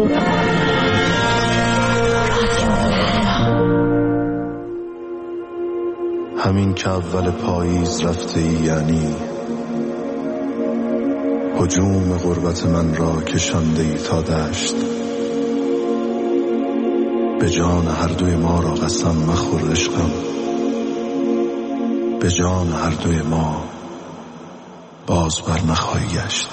همین که اول پاییز رفته ای، یعنی هجوم غربت من را کشانده ای تا دشت. به جان هر دوی ما را قسم مخور عشقم، به جان هر دوی ما باز بر نخواهی گشت.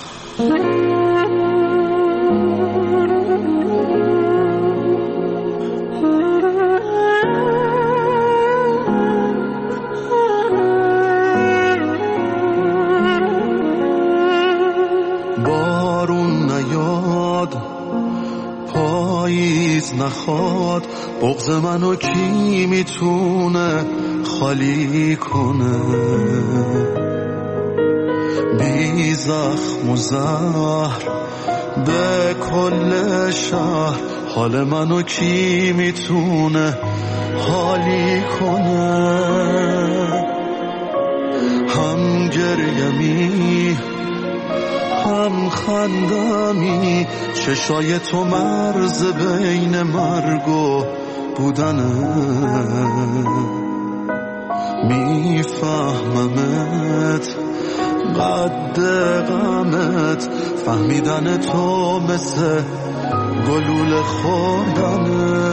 بارون نیاد، پاییز نخواد، بغض منو کی میتونه خالی کنه؟ بی زخم و زهر به کل شهر، حال منو کی میتونه حالی کنه؟ هم گریمی هم خندمی، چشای تو مرز بین مرگ و بودنه. میفهممت قد غمت، فهمیدن تو مثل گلوله خوردنه.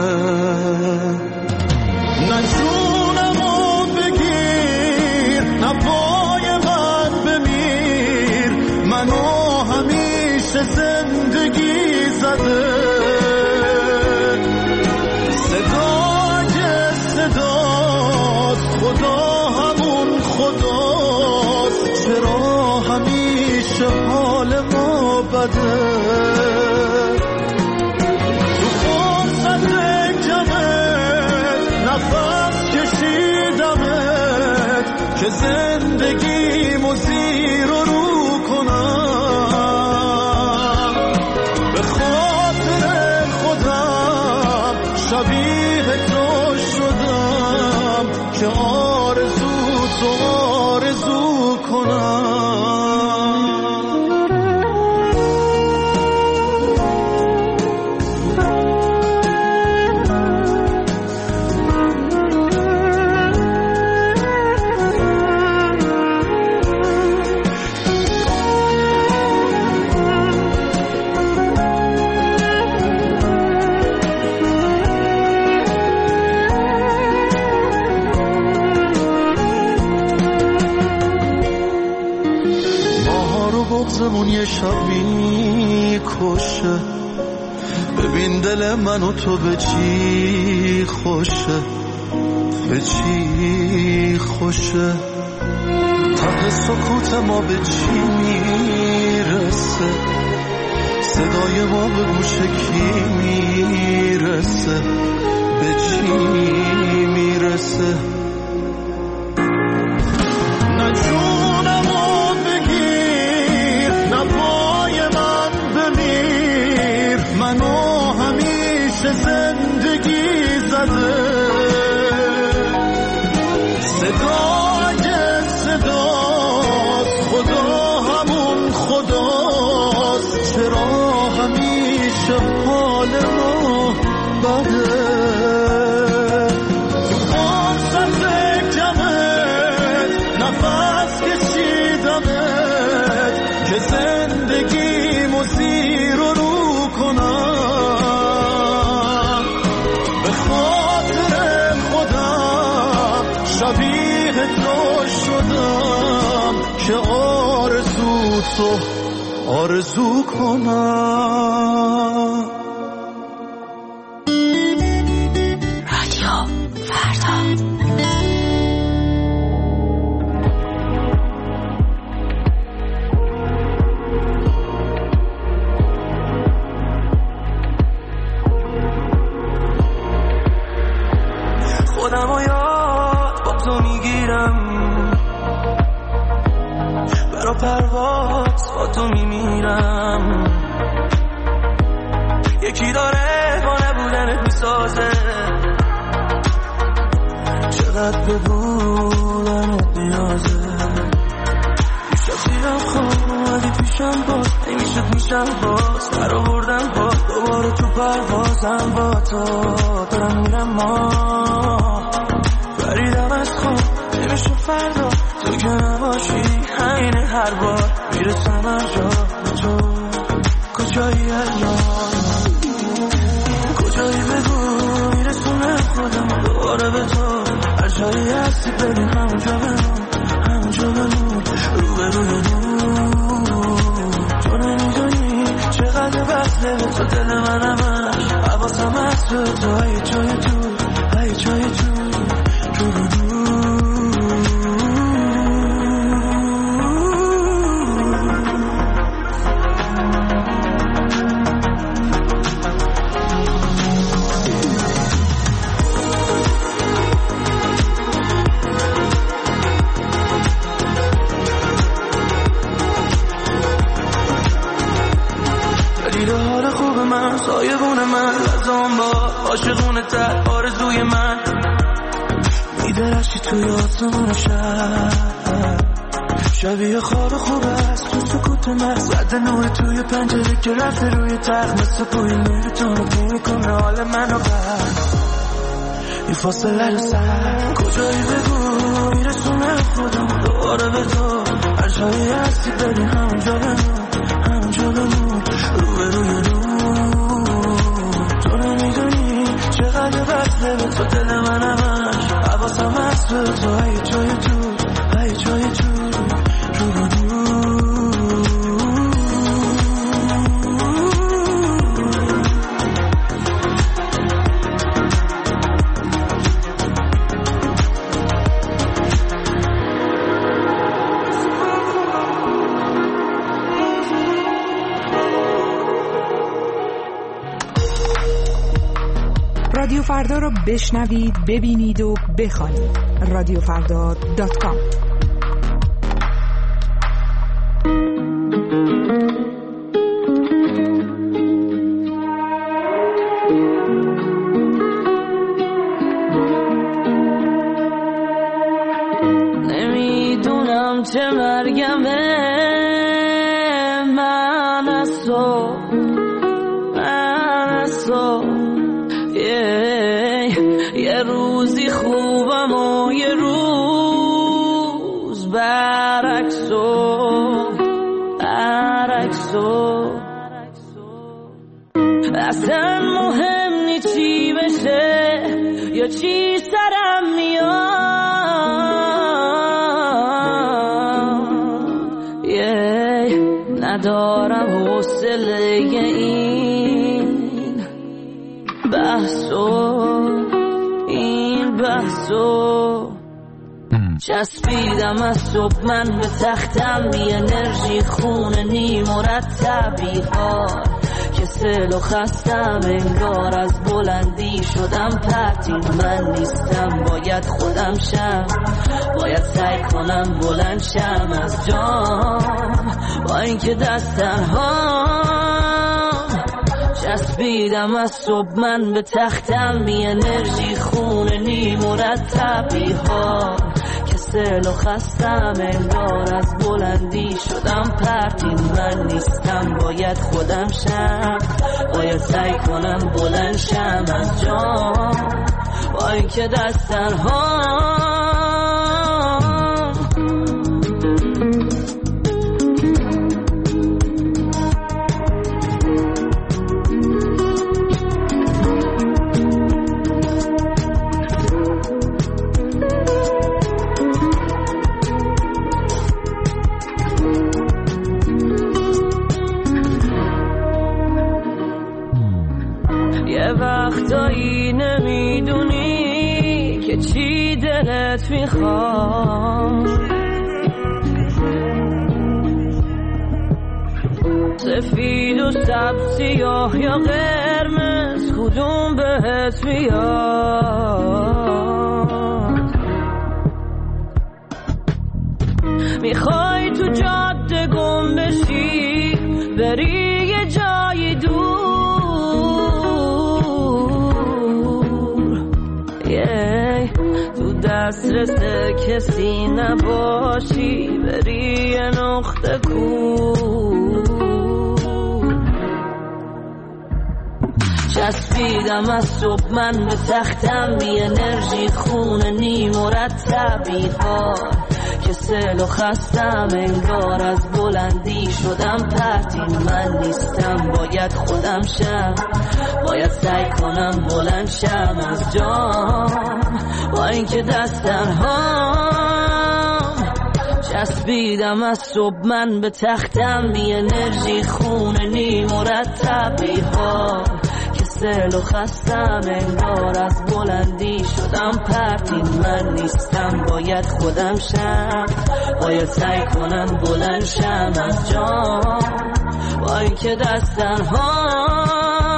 نه جونمو بگیر، نه پای من بمیر، منو همیشه زندگی زده. صدای صداست، خدا همون خداست، چرا همیشه حال ما بده؟ تو فرصت کمت نفس کشیدمت که زندگیمو زیر و رو کنم. به خاطر خودم شبیه تو شدم که آرزو تو آرزو کنم. بغضمون یه شب میکشه، ببین دل من و تو به چی خوشه، به چی خوشه. ته سکوت ما به چی میرسه، صدای ما به گوش کی میرسه، به چی میرسه. نه جونمو بگیر، نه پای من بمیر، منو همیشه زندگی زده. صدای صداست، خدا همون خداست، چرا همیشه حال ما بده؟ تو فرصت کمت نفس کشیدمت که زندگیمو زیر و رو کنم. به خاطر خودم شبیه تو شدم که آرزو تو آرزو کنم. رادیو فردا. خودمو یاد با تو میگیرم، برا پرواز با تو میمیرم. یکی داره با نبودنت میسازه، چقدر به بودنت نیازه. پیشم زیرم خواب اومدی پیشم باز، نمیشد میشم باز، برآوردم باز، دوباره تو پروازم با تو دارم میرم ما بریدم از خواب نمیشه فردا تو که نباشی همین هر بار میرسم از جا به تو کجایی الان کجایی بگو میرسونم خودم دوباره به تو هر جایی هستی ببین همونجا بمون رو به روی تو نمیدونی چقدر بسته به تو دل منمش حواسم هست به تو های جای تو رو به رو سایبون من لازم با عاشقونه تر آرزوی من میدرشی توی آسمون شبیه خواب خوب است تو سکوت محض رد نور توی پنجره که رفته روی تخت مثل بوی میره تو رو میکنه حال منو بر این فاصله رو سر کجایی بگو میرسونه خودم دوباره به تو هر جایی هستی بری همونجا بمون رو به روی تو نمیدونی چقدر بسته به تو دل منمش حواسم هست به تو های جای تو رو به رو رادیو فردا رو بشنوید، ببینید و بخوانید. radiofrda.com. نمیدونم چه مرگمه من از تو یه روزی خوبم و یه روز برعکسو اصلا مهم نی چی بشه یا چی سرم میاد ندارم حوصله این بحثو چسبیدم از صبح من به تختم بی انرژی خونه نی مرتبی ها کسل و خستم انگار از بلندی شدم پرتین من نیستم باید خودم شم باید سعی کنم بلند شم از جام با اینکه دستم چسبیدم از صبح من به تختم بی انرژی خونه نی مرتبی ها کسل و خستم انگار از بلندی شدم پرتین من نیستم باید خودم شم باید سعی کنم بلند شم از جام با اینکه دستن وقتایی نمیدونی که چی دلت میخواد سفید و سبز سیاه یا قرمز کدوم بهت میاد میخوای تو جاده گم بشی بری یه جای دور تو دسترس کسی نباشی بری یه نقطه کور چسبیدم از صبح من به تختم، بی انرژی خونه نی مرتب، بی‌حال که سل و خستم، انگار از بلندی شدم پرتین. من نیستم باید خودم شم، باید سعی کنم بلند شم از جام، با اینکه دست تنهام. چسبیدم از صبح من به تختم، بی انرژی خونه نی مرتب، بی‌حال که سل و خستم، انگار از بلندی شدم پرتین. من نیستم باید خودم شم، باید سعی کنم بلند شم از جام، با اینکه دست تنهام.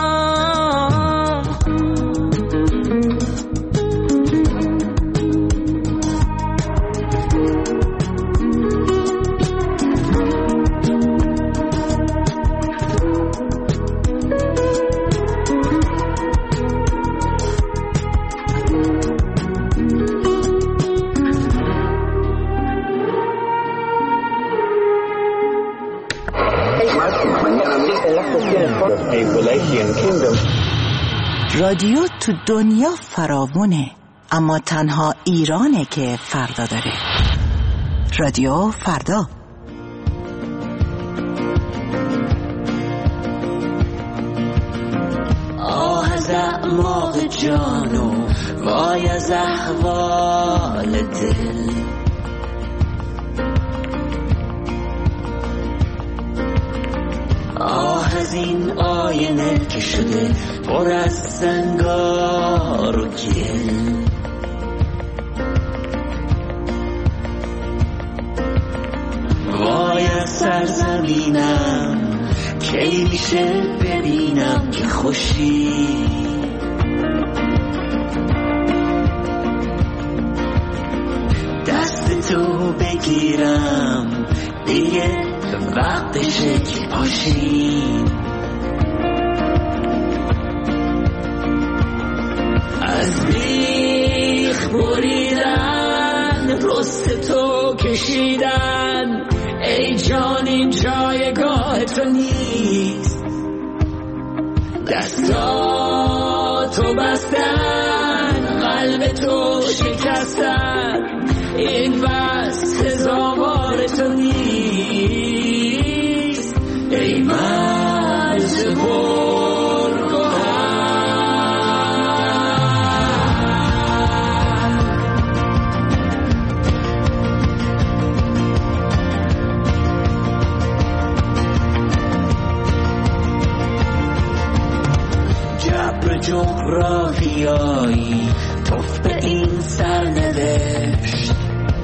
رادیو تو دنیا فراوونه، اما تنها ایرانه که فردا داره. رادیو فردا. آه از اعماق جانو وای از احوال دل، آه از این آینه که شده پر از زنگار و گل. وای از سرزمینم کی میشه ببینم که خوشی، دست تو بگیرم دیگه وقتشه که پاشیم. از بیخ بریدن رست تو کشیدن، ای جان این جایگاه تو نیست، دستاتو بستن قلب تو شکستن، این بس هزار تو نیست، ای مرز جغرافیایی توف به این سرنوشت،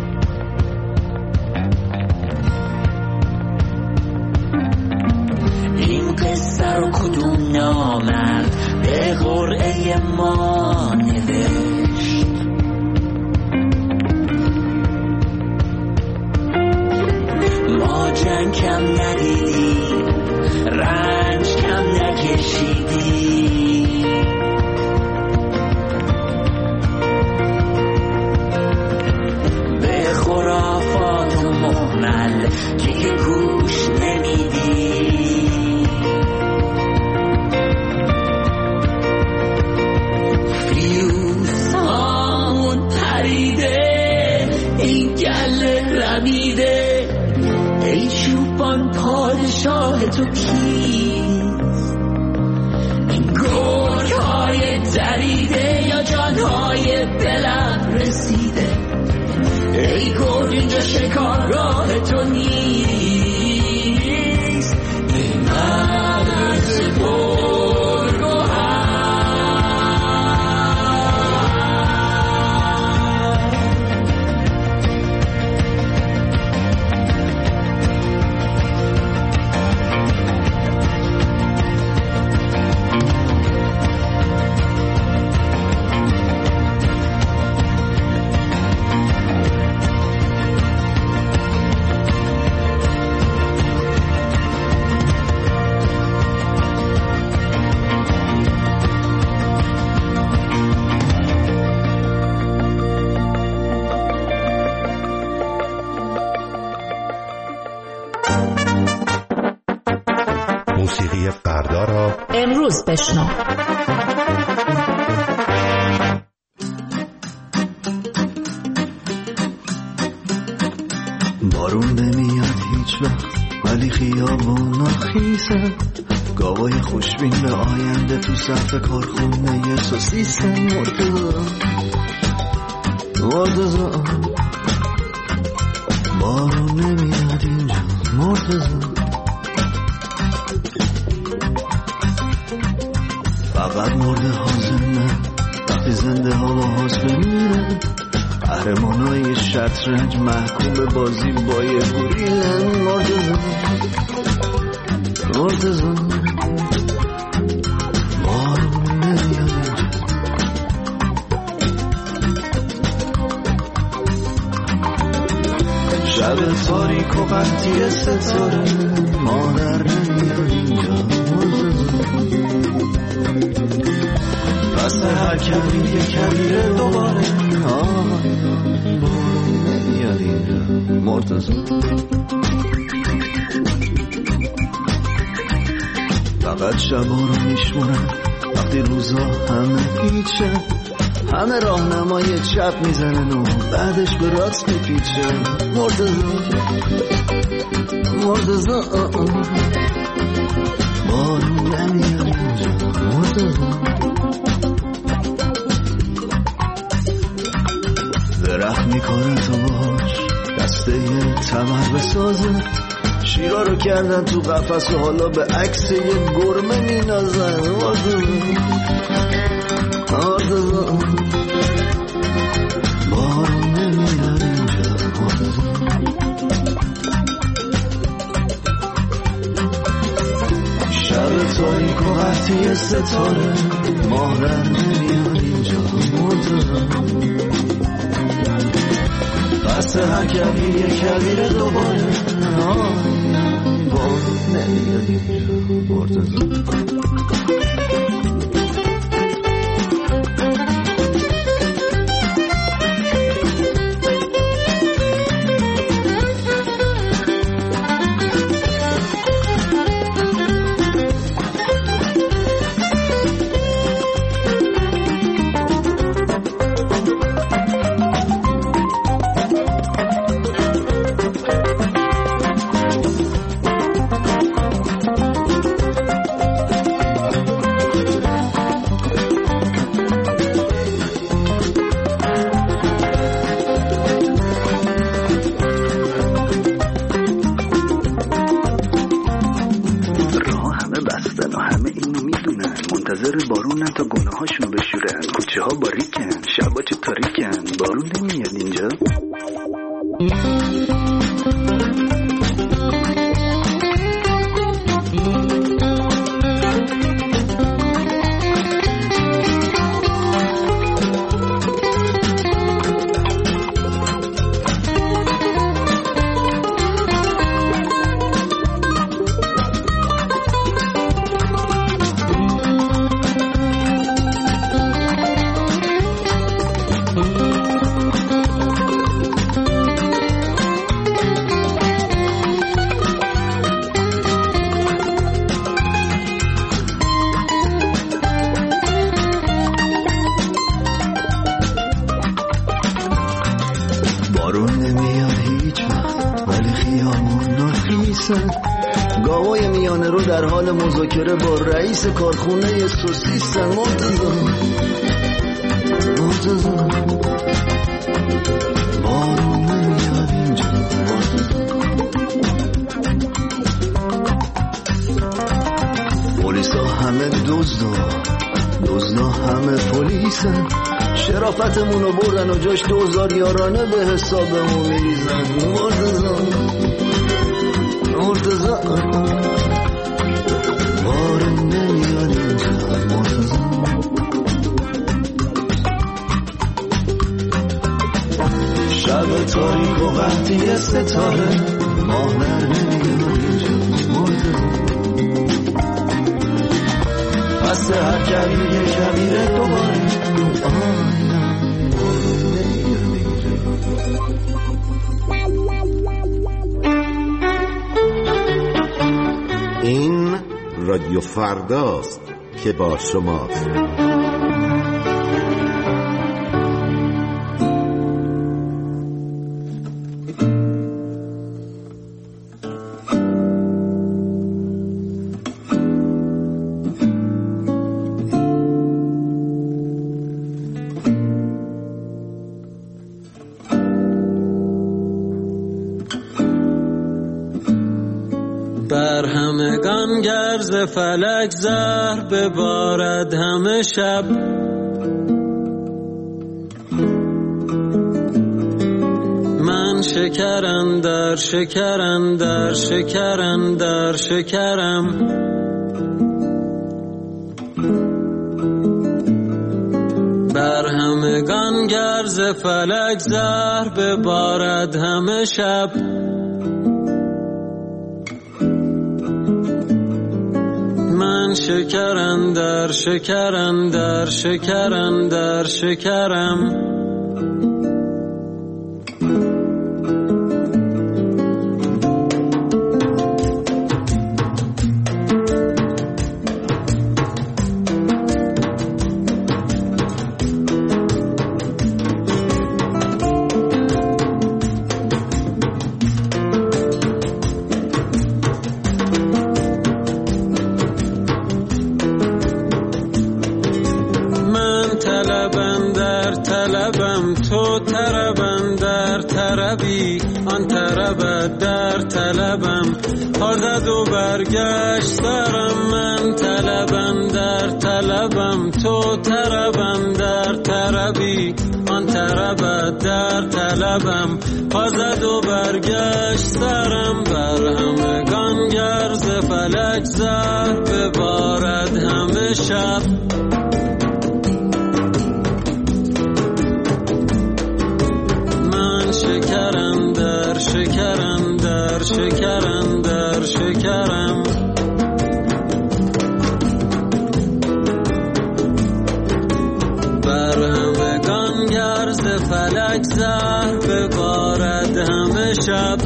این قصه رو کدوم نامرد به قرعه ما نوشت. ما جنگ کم ندیدیم، رنج کم نکشیدیم، خرافات و محمل که گوش نمیدی، فیوز هامون پریده، این گله رمیده، ای چوبان پادشاه تو کیست؟ این گرگ های دریده یا جانهای بلند رسیده، ای گرگ اینجا شکارگاه تو نیست، ای مرز گرگ و امروز بشنو. بارون نمیاد هیچ وقت ولی خیابونا خیسه، گاوای خوشبین به آینده تو صف کارخونه سوسیسن. مرتضی بارون نمیاد اینجا. مرتضی فقط مرده حاضرنه وقتی زنده ها با حاضر بمیرن. قهرمانای شطرنج محکوم به بازی با یه گوریلن. مرتضی بارون نمیاد اینجا. شب تاریک و قطعی ستاره، مادر نمیاد اینجا. پس هر کمی یه کبیره دوباره. بارون نمیاد اینجا. مرتضی فقط شبا رو میشمونم وقتی روزا همه هیچه، همه راهنمای چپ میزنن و بعدش به راست میپیچه. مرتضی بارون نمیاد اینجا. مرتضی درخت میکنه تو باش دسته تمر بسازه، شیرا رو کردن تو قفس و حالا به عکس یه گرمه مینازن. مرتضی بارون نمیاد اینجا. شب تاریک و قطعی ستاره، مادر نمیاد اینجا. مرتضی پس هر کبیر یه کبیر دوباره. بارون نمیاد اینجا. مرتضی بارونن تا گونه هاشونو بشورن. کوچه ها باریکن، شبا چه تاریکن. بارون نمیاد اینجا. بارون نمیاد هیچ وقت ولی خیابونا خیسن، گاوای میانه رو در حال مذاکره با رئیس کارخونه سوسیسن. مرتضی بارون نمیاد اینجا. پلیسا همه دزدا همه پلیسن، شرافتمونو بردن و جاش 2000 یارانه به حسابمون میریزن. مرتضی بارون نمیاد اینجا. مرتضی شب تاریک و قحطی ستاره، ماه نمیاد اینجا. مرتضی پس هر کبیر یه کبیره دوباره. این رادیو فرداست که با شماست. بر همگان گرز فلک زهر ببارد همه شب، من شکرم در شکرم در شکرم در شکرم، بر همگان گرز فلک زهر ببارد همه شب، من شکرم در شکرم در شکرم در شکرم. تو طربم در طربی، آن طربت در طلبم، پا زد و برگشت سرم، من طلبم در طلبم، تو طربم در طربی، آن طربت در طلبم، پا زد و برگشت سرم، بر همگان گرز فلک زهر ببارد همه شب، شکرم در شکرم در شکرم در شکرم، بر همگان گرز فلک زهر ببارد همه شب،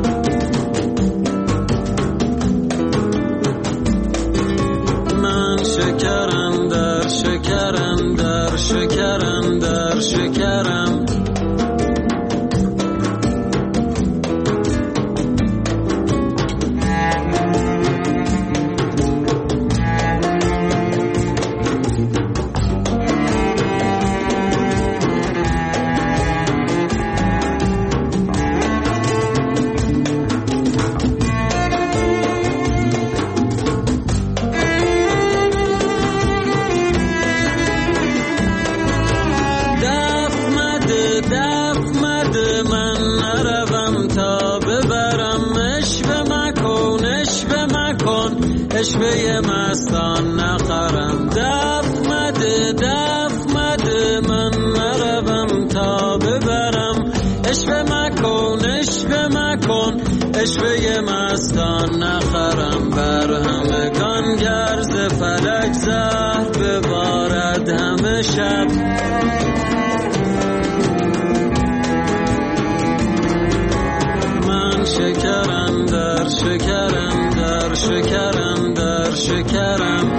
من شکرم در شکرم در شکرم در شکرم. اشوه مستان نخرم، دف مده من نروم تا ببرم، اشوه مکن اشوه مستان نخرم، بر همگان گرز فلک زهر ببارد همه شب، من شکرم در شکرم در شکرم در شکرم.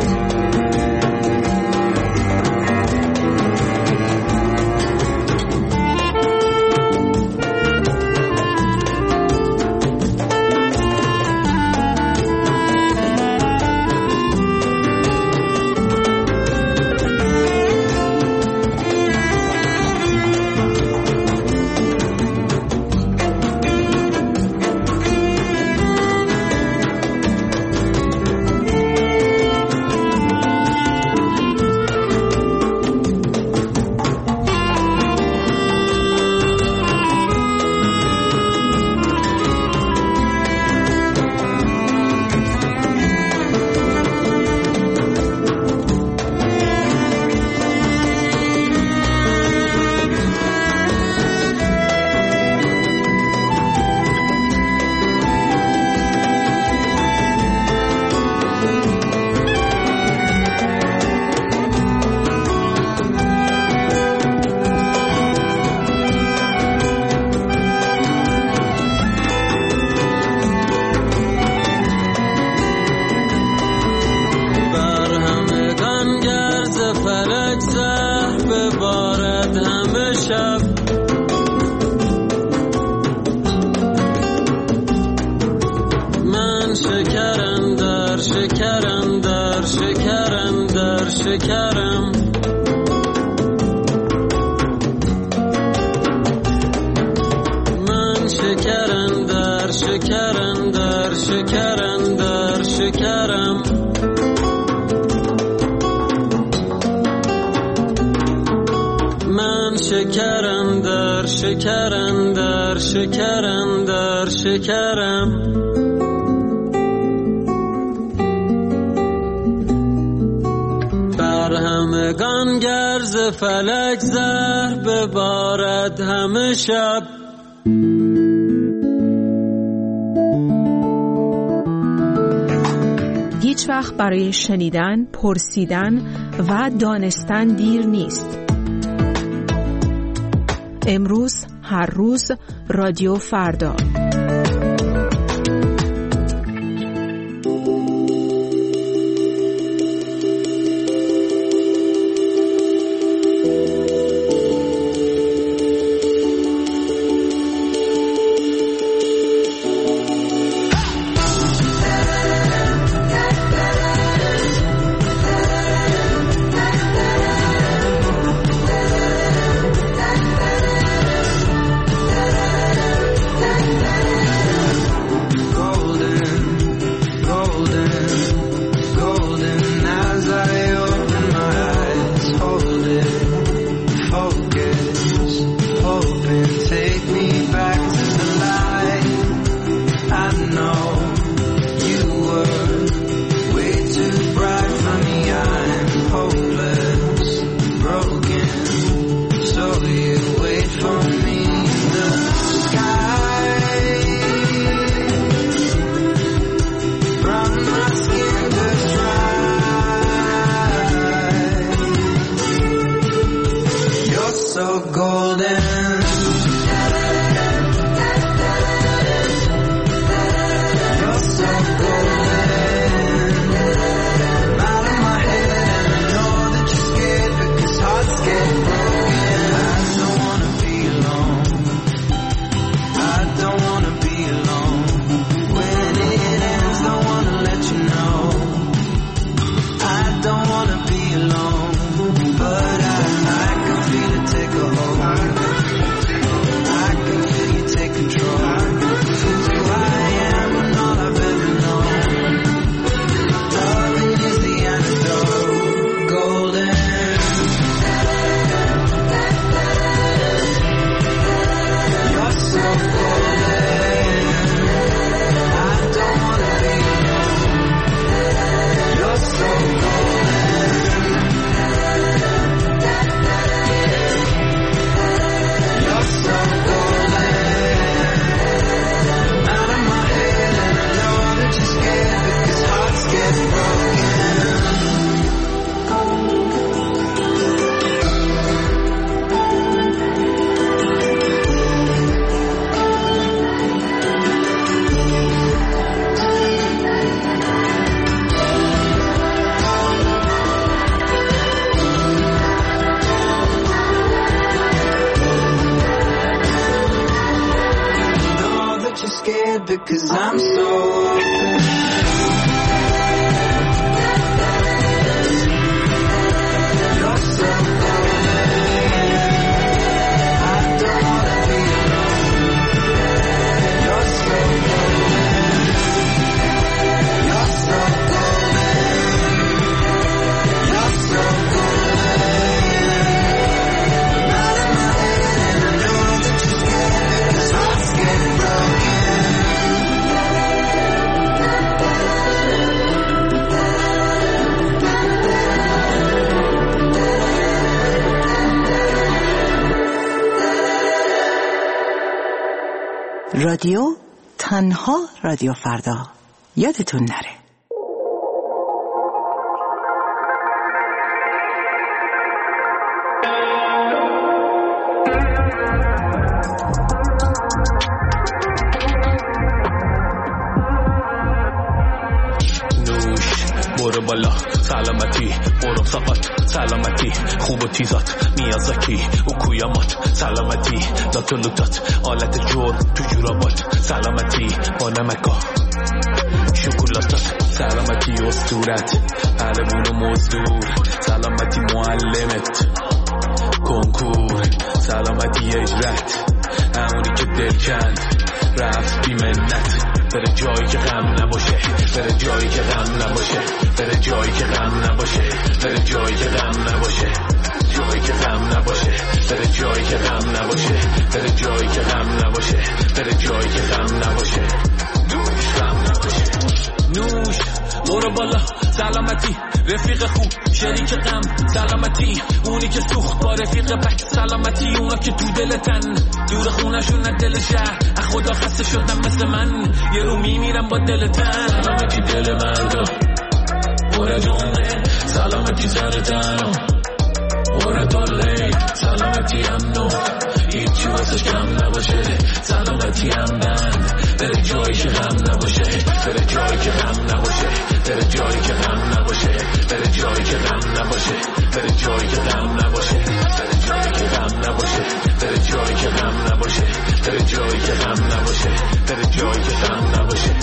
شکرم در شکرم من شکرم در شکرم در شکرم در شکرم من شکرم در شکرم در شکرم در شکرم بر همگان گرز فلک زهر ببارد همه شب هیچ وقت برای شنیدن، پرسیدن و دانستن دیر نیست. امروز، هر روز، رادیو فردا. Because I'm so open. You're so golden. I don't wanna be alone. You're so golden. You're so golden. You're so golden. Out of my head and I know that you're scared because hearts get broken. رادیو تنها رادیو فردا، یادتون نره. برو بالا سلامتی، برو فقط سلامتی، خوب و تیزات میازاکی و کویامات سلامتی، لات و لوتات آلت جور تو جورابات سلامتی، با نمکا شکلاتات سلامتی اسطورت پهلوون و مزدور سلامتی معلمت کنکور سلامتی اجرت همونی که دل کند رفت بی منت بره جایی که غم نباشه بره جایی که غم نباشه بره جایی که غم نباشه بره جایی که غم نباشه جایی که غم نباشه بره جایی که غم نباشه بره جایی که غم نباشه بره جایی که غم نباشه دوش غم نباشه نوش برو بالا سلامتی رفیق خوب شریک غم سلامتی اونی که سوخت با رفیق بک سلامتی اونا که تو دلتن دور خونشون از دل شهر از خدا خسته شدن مثل من یه رو میمیرم با دلتن سلامتی دل مردا برا جونه سلامتی سرتن برا دالی سلامتی امنو هیچی واسش کم نباشه سلامتی امن بره جایی که غم نباشه بره جایی که غم نباشه بره جایی که غم نباشه بره جایی که غم نباشه بره جایی که غم نباشه بره جایی که غم نباشه بره جایی که غم نباشه بره جایی که غم نباشه بره جایی که غم نباشه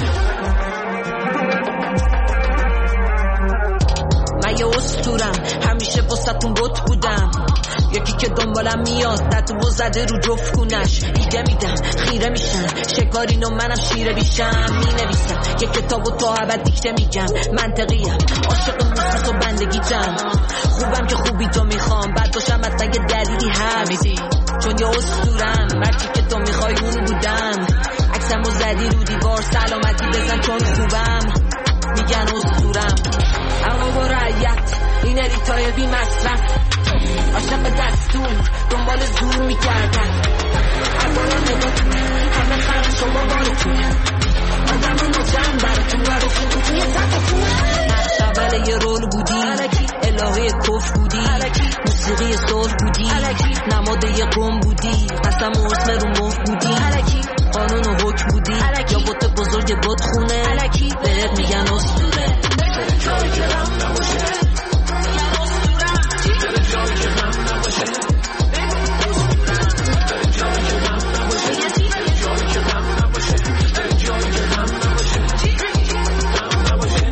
من یه اسطورم همیشه واسه‌تون بت بودم یکی که دنبالم میاد تتو زده رو جفت کونش ایده میدم خیره میشن شکارین و منم شیره بیشم مینویسم یه کتاب و تا ابد دیکته میگم منطقیم عاشق موسیقی و بندگیتم خوبم که خوبی تو میخوام بعد باشم حتما یه دلیلی هست چون یه اسطورم مرچی که تو میخوای اون بودم عکسمو زدی رو دیوار سلامتی بزن چون خوبم میگن اسطورم اما با رعیت این اریتای بی مصرف عاشق دستور دنبال زور میکردن عبارا نگاه همه خرم شما بارتون آدم مجرم براتون براتون توی زدتون نقش اول یه رول بودی الهه کف بودی موسیقی صلح بودی نماد یه قوم بودی قسم و حسن رو مخ بودی قانون و حکم بودی یا بوت بزرگ بود خونه بهت میگن اسطوره جایی که غم نباشه بره جایی که غم نباشه بره جایی که غم نباشه بره جایی که غم نباشه بره جایی که غم نباشه غم نباشه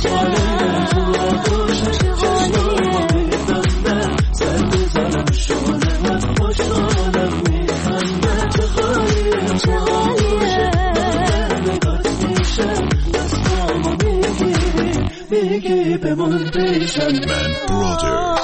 چغاله تو آغوشت چشمامو میبنده سر بزنم شانه من خوشحالم میخنده چغالیه چغالیه نگات میشه دستامو میگی بمون پیشم من برادرز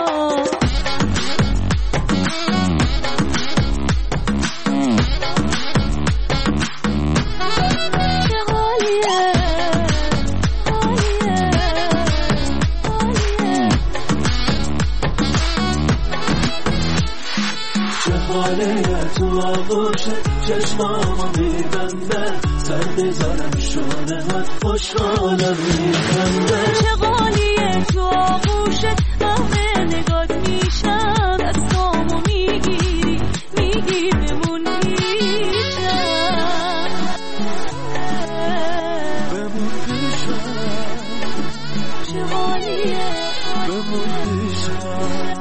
تو آغوشت چشمامو میبنده سر بذارم شانه من خوشحالم میخنده چغالیه تو آغوشت همه نگات میشم دستامو میگی بمون پیشم چغالیه بمون پیشم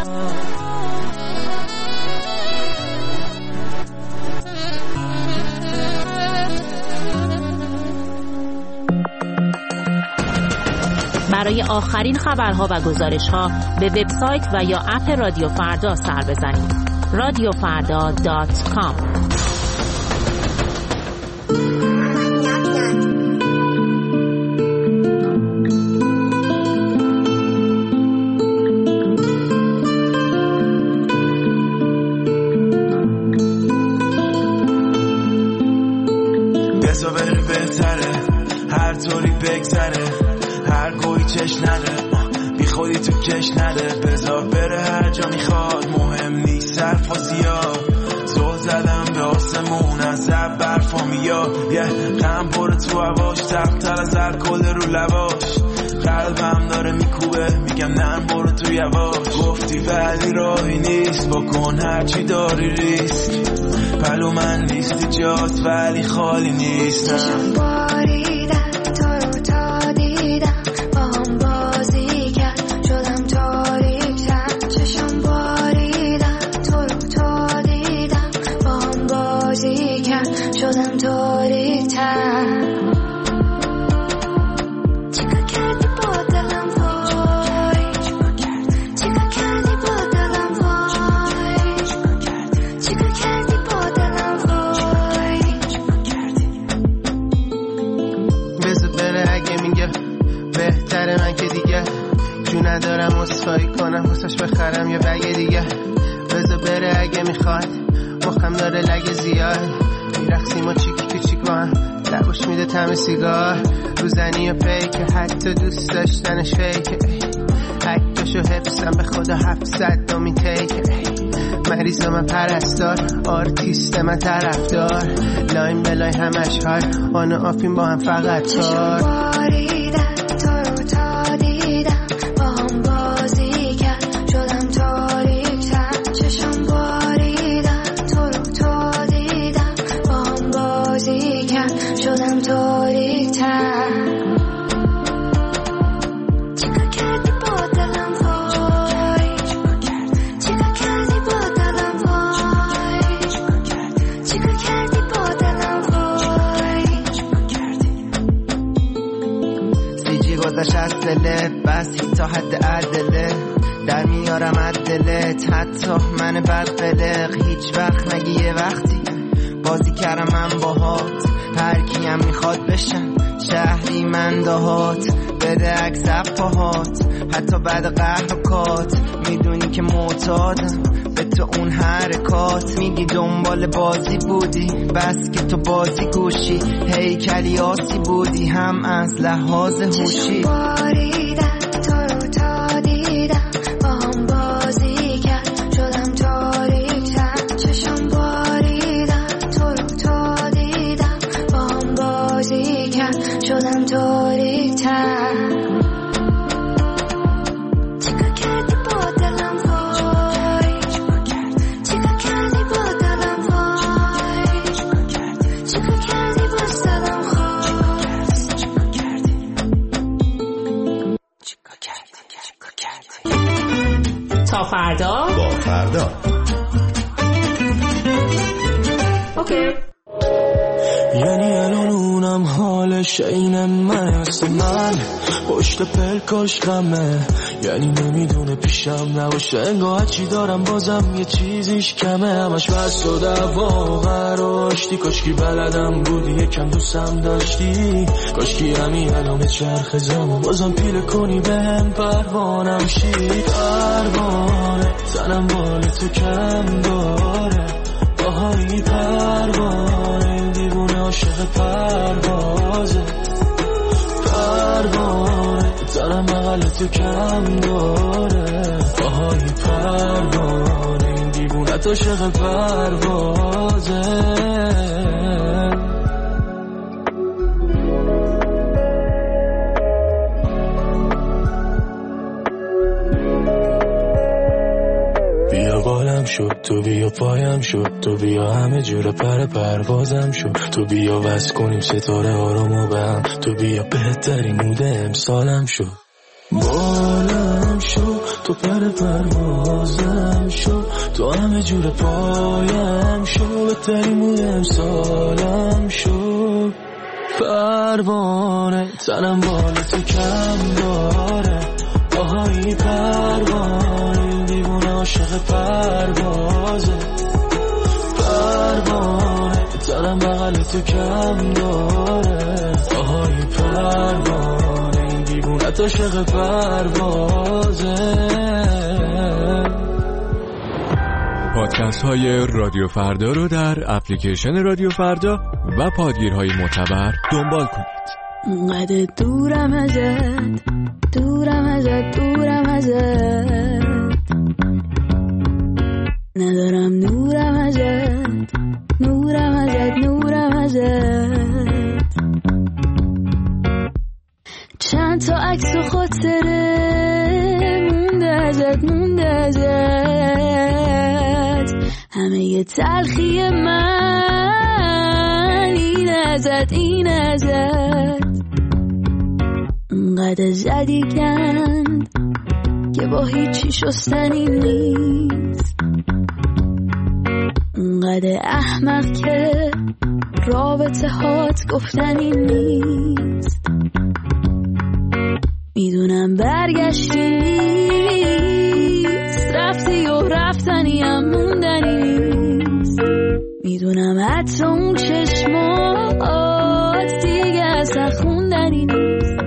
برای آخرین خبرها و گزارش‌ها به وبسایت و یا اپ رادیو فردا سر بزنید. radiofarda.com. بذار بره بهتره هر طوری بگذره هر گوی چش نده بی خودی تو کش نده بذار بره هر جا میخواد مهم نیست صرف و زیاد زل زدم به آسمون از زب برفا میاد غم برو تو هواش تختر از هر کل رو لواش قلبم داره میکوبه میگم نه برو تو یواش گفتی ولی راهی نیست بکن هرچی داری ریسک پلو من نیستی جاست ولی خالی نیستم باریدم تو رو تا دیدم با هم بازی کرد شدم تاریک‌تر چشم باریدم تو رو تا دیدم با هم بازی کرد شدم تاریک‌تر ندارم اصفایی کنم حسش بخرم یه بگه دیگه بذار بره اگه میخواد مخم داره لگه زیاد میرخسیم و چیکی کوچیک با هم لبوش میده تم سیگار روزنی و پیکه حتی دوست داشتنش فیکه عکسشو حفظم به خدا 700 دومی تیکه مریض من پرستار آرتیست من طرفدار لاین بلای همش های آن آفیم با هم فقط کار شدم تاریک‌تر چیکار کردی با دلم وای چیکار کردی با دلم وای چیکار کردی با دلم وای سیجی گذشت از دلت بس تا حد عدله در میارم از دلت حتی من بد قلق هیچ وقت نگی یه وقتی بازی کردم من باهات هر کیم میخواد بشن شهری من دهات بده عکس پاهات حتی بعد قهر و کات میدونی که معتادم به تو اون حرکات میگی دنبال بازی بودی بس که تو بازی گوشی هیکلی آسی بودی هم از لحاظ هوشی تو رو تا دیدم با هم بازی کرد شدم تاریک‌تر چشم باریدم تو رو تا دیدم با هم بازی کرد شدم تاریک‌تر چیکار کردی با دلم وای چیکار کردی با دلم وای چیکار کردی با دلم خواست چیکار کردی تا فردا با فردا اوکی یعنی الان اونم حال دنبالش این من مثل من پشت پلکاش غمه، یعنی نمیدونه پیشم نباشه انگاه چی دارم بازم یه چیزیش کمه. همش بس و دعوا قراشتی، کاشکی بلدم بودی یکم دوستم داشتی، کاشکی همین الان چرخ زمان بازم پیله کنی بهم پروانم شی. پروانه زنم بال تو کم داره، آهای پروانه این دیوونه عاشق پروازه. پروانه زنم بغل تو کم داره، آهای پروانه این دیوونه عاشق پروازه. بالم شد تو بیا پایم شد، تو بیا همه جور پروازم شد، تو بیا وصل کنیم ستاره آرامو به هم، تو بیا بهترین مود امسالم شد. بالم شد تو پروازم شد، تو همه جور پایم شد، بهترین مود امسالم شد. پروانه تنم بال تو کم داره، آهای پروانه دیوونه عاشق پروازه. پروانه تنم بغل تو کم داره، آهای پروانه این دیوونه عاشق پروازه. پادکست های رادیو فردا رو در اپلیکیشن رادیو فردا و پادگیرهای معتبر دنبال کنید. اونقدر دورم ازت، دورم ازت، دورم ازت، ندارم نورم ازت، نورم ازت، نورم ازت. چند تا عکس و خاطره مونده ازت، مونده ازت، همه یه تلخی من این ازت، این ازت. اونقدر زدی کند که با هیچی شستنی نیست، اونقدر احمق که رابطه هات گفتنی نیست. میدونم برگشتی نیست، رفتی و رفتنی هم موندنی نیست. میدونم حتی اون چشمات دیگه اصلا خوندنی نیست.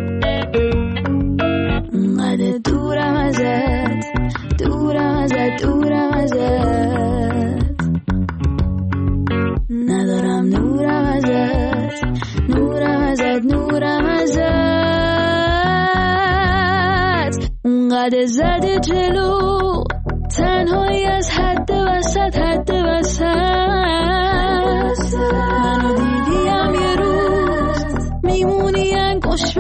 اونقدر دورم ازت، دورم ازت، دورم ازت، ندارم نورم ازت، نورم ازت، نورم ازت. اونقدر زده جلو تنهایی از حد وسط، حد وسط. منو دیدیم یه روز میمونی انگوش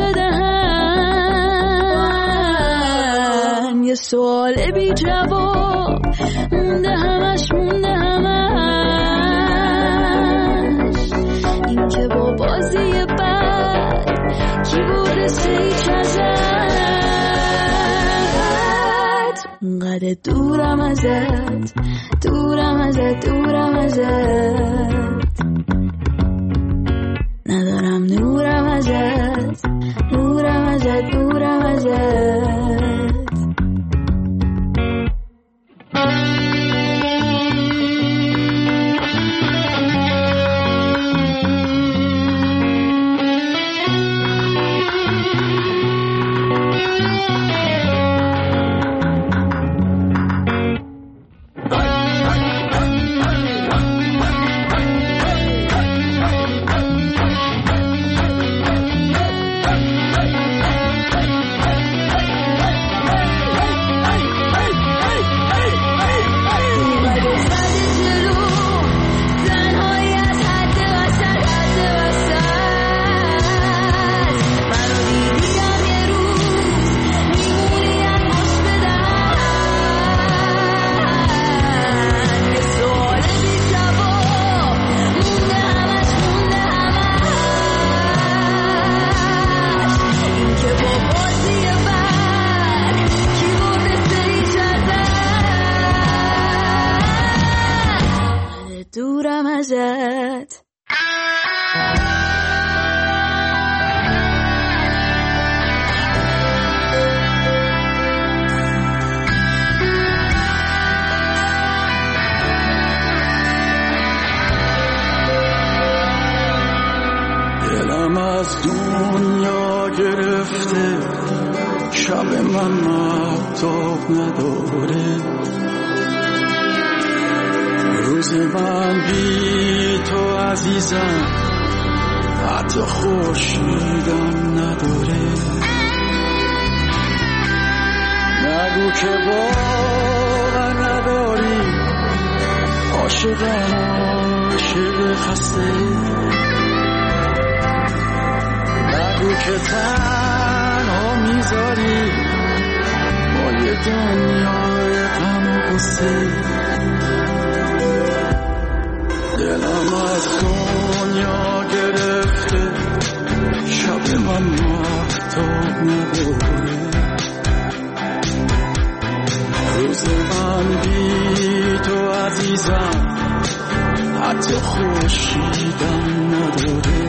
بدهم، یه سوال بی جواب مونده همش، مونده همش. این که با بازی بد کی برسه هیچ ازت. اونقدر دورم ازت، دورم ازت، دورم ازت، ندارم نورم ازت، نورم ازت، نورم ازت. گرفته شب من مهتاب نداره روز من بی تو عزیزم حتی خورشیدم نداره نگو که باور نداری عاشقم عاشق خسته نگو که تنها میذاری با یه دنیای غم و غصه دلم از دنیا گرفته شب من مهتاب نداره روز من بی تو عزیزم حتی خورشیدم نداره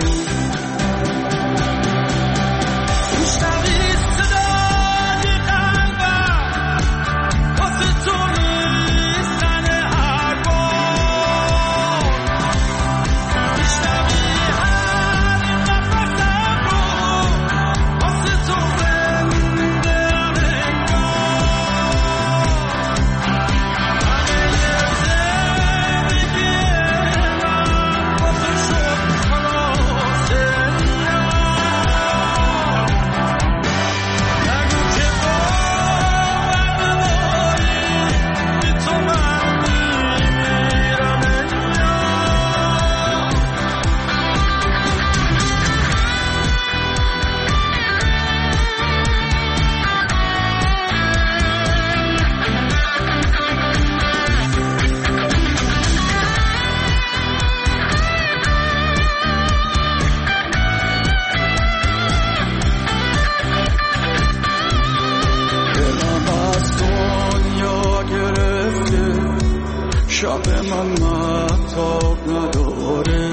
شب من مهتاب نداره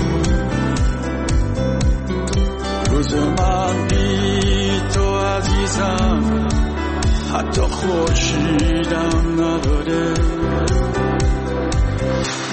روز من بی تو عزیزم حتی خورشیدم نداره